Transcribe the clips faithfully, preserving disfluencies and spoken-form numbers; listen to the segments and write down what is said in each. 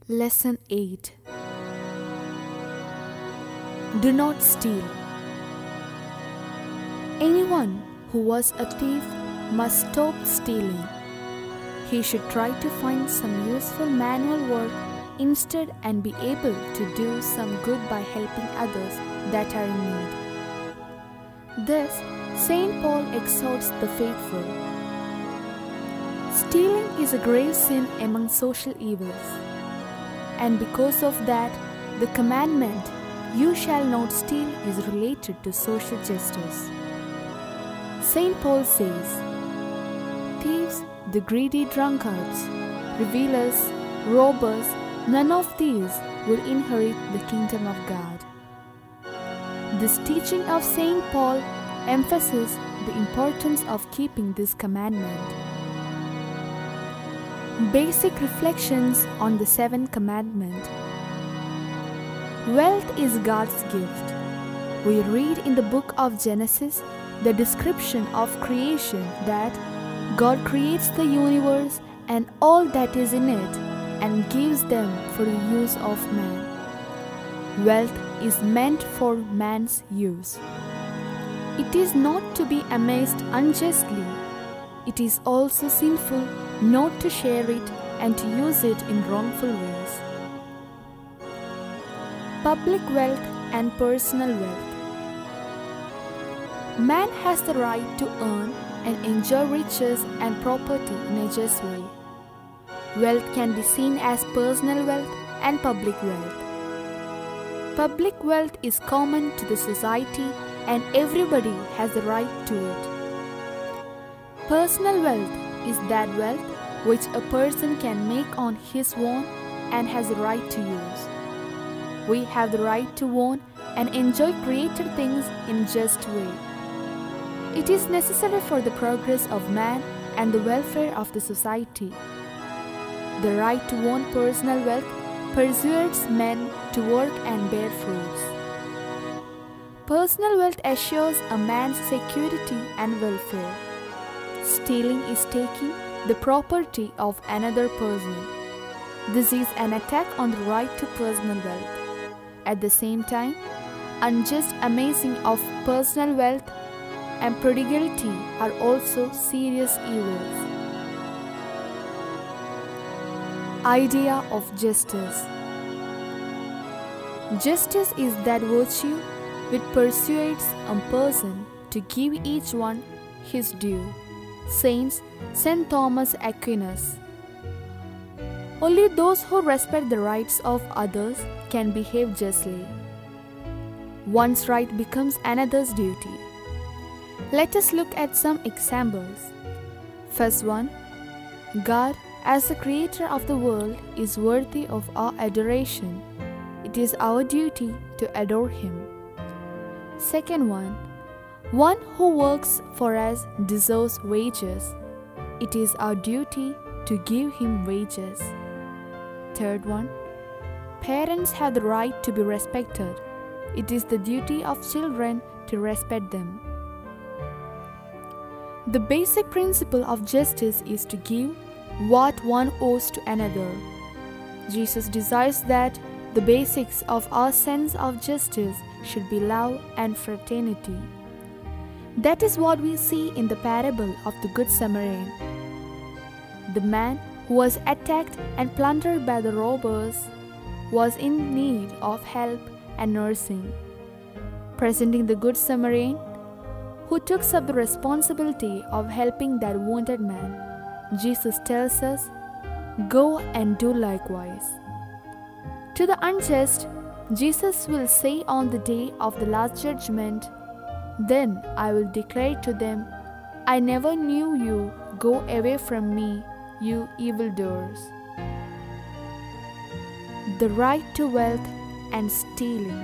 Lesson eight. Do not steal. Anyone who was a thief must stop stealing. He should try to find some useful manual work instead and be able to do some good by helping others that are in need. Thus, Saint Paul exhorts the faithful. Stealing is a grave sin among social evils. And because of that, the commandment, "You shall not steal," is related to social justice. Saint Paul says, "Thieves, the greedy drunkards, revilers, robbers, none of these will inherit the kingdom of God." This teaching of Saint Paul emphasizes the importance of keeping this commandment. Basic reflections on the seventh commandment. Wealth is God's gift. We read in the book of Genesis the description of creation that God creates the universe and all that is in it and gives them for the use of man. Wealth is meant for man's use. It is not to be amassed unjustly. It is also sinful not to share it and to use it in wrongful ways. Public wealth and personal wealth. Man has the right to earn and enjoy riches and property in a just way. Wealth can be seen as personal wealth and public wealth. Public wealth is common to the society and everybody has the right to it. Personal wealth is that wealth which a person can make on his own and has the right to use. We have the right to own and enjoy created things in just way. It is necessary for the progress of man and the welfare of the society. The right to own personal wealth persuades men to work and bear fruits. Personal wealth assures a man's security and welfare. Stealing is taking the property of another person. This is an attack on the right to personal wealth. At the same time, unjust amassing of personal wealth and prodigality are also serious evils. Idea of justice. Justice is that virtue which persuades a person to give each one his due. Saint Saint Thomas Aquinas. Only those who respect the rights of others can behave justly. One's right becomes another's duty. Let us look at some examples. First one, God, as the creator of the world, is worthy of our adoration. It is our duty to adore him. Second one, one who works for us deserves wages. It is our duty to give him wages. Third one, parents have the right to be respected. It is the duty of children to respect them. The basic principle of justice is to give what one owes to another. Jesus desires that the basics of our sense of justice should be love and fraternity. That is what we see in the parable of the Good Samaritan. The man who was attacked and plundered by the robbers was in need of help and nursing. Presenting the Good Samaritan, who took up the responsibility of helping that wounded man, Jesus tells us, "Go and do likewise." To the unjust, Jesus will say on the day of the last judgment, "Then I will declare to them, I never knew you. Go away from me, you evildoers." The right to wealth and stealing.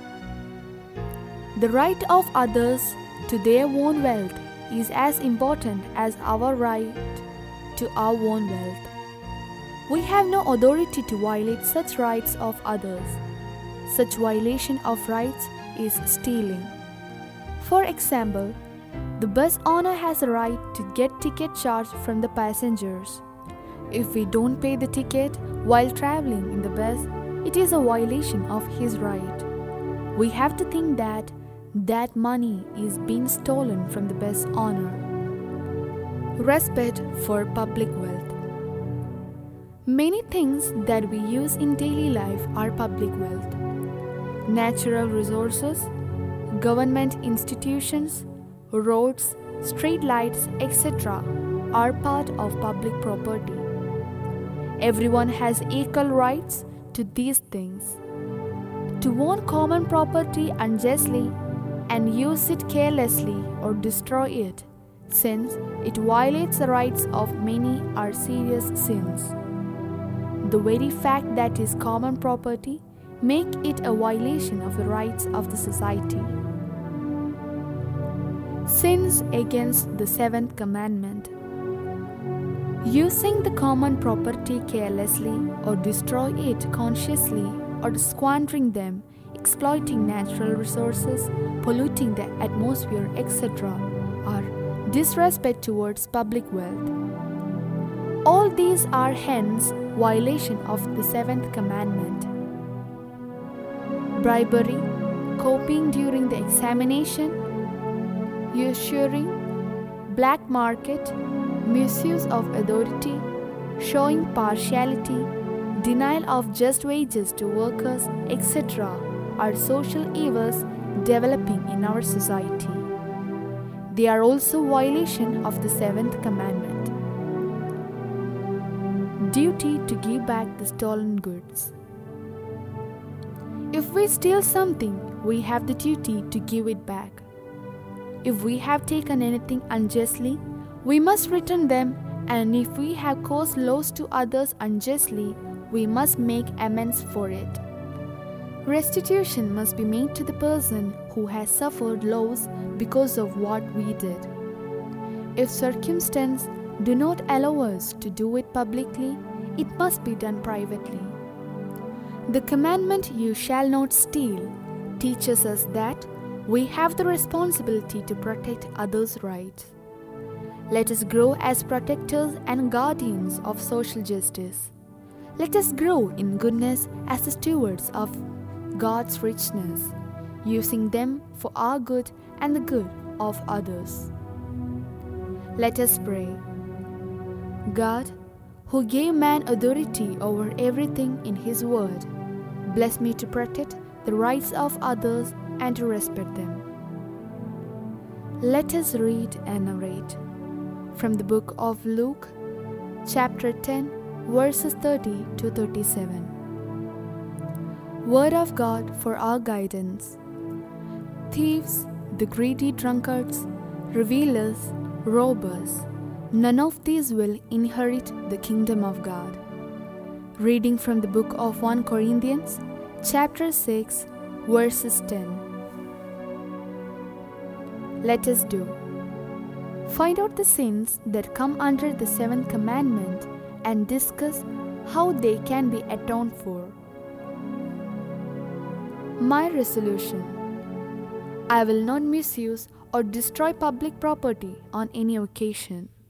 The right of others to their own wealth is as important as our right to our own wealth. We have no authority to violate such rights of others. Such violation of rights is stealing. For example, the bus owner has a right to get ticket charged from the passengers. If we don't pay the ticket, while traveling in the bus, it is a violation of his right. We have to think that that money is being stolen from the best owner. Respect for public wealth. Many things that we use in daily life are public wealth. Natural resources, government institutions, roads, street lights, et cetera are part of public property. Everyone has equal rights to these things. To own common property unjustly and use it carelessly or destroy it, since it violates the rights of many, are serious sins. The very fact that it is common property make it a violation of the rights of the society. Sins against the seventh commandment. Using the common property carelessly or destroy it consciously or squandering them, exploiting natural resources, polluting the atmosphere, et cetera are disrespect towards public wealth. All these are hence violation of the seventh commandment. Bribery, copying during the examination, usury, black market, misuse of authority, showing partiality, denial of just wages to workers, et cetera are social evils developing in our society. They are also violation of the seventh commandment. Duty to give back the stolen goods. If we steal something, we have the duty to give it back. If we have taken anything unjustly, we must return them, and if we have caused loss to others unjustly, we must make amends for it. Restitution must be made to the person who has suffered loss because of what we did. If circumstances do not allow us to do it publicly, it must be done privately. The commandment, "You shall not steal," teaches us that we have the responsibility to protect others' rights. Let us grow as protectors and guardians of social justice. Let us grow in goodness as the stewards of God's richness, using them for our good and the good of others. Let us pray. God, who gave man authority over everything in His word, bless me to protect the rights of others and to respect them. Let us read and narrate from the book of Luke, chapter ten, verses thirty to thirty-seven. Word of God for our guidance. Thieves, the greedy drunkards, revilers, robbers, none of these will inherit the kingdom of God. Reading from the book of First Corinthians, chapter six, verses ten. Let us do. Find out the sins that come under the seventh commandment and discuss how they can be atoned for. My resolution: I will not misuse or destroy public property on any occasion.